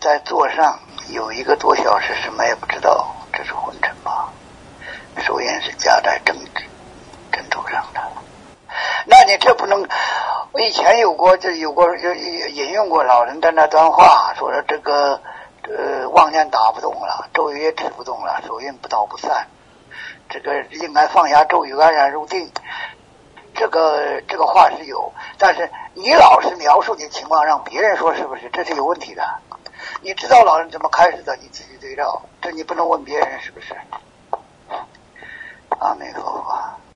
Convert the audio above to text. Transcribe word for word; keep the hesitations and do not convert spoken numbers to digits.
在座上有一个多小时什么也不知道，这是昏沉吧？首先是夹在枕枕头上的，那你这不能。我以前有过，就有过就引用过老人的那段话，说的这个呃妄念打不动了，咒语也止不动了，手印不到不散，这个应该放下咒语，安然入定。这个这个话是有，但是你老是描述你的情况，让别人说是不是，这是有问题的。你知道老人怎么开始的，你自己对照，这你不能问别人是不是。阿弥陀佛。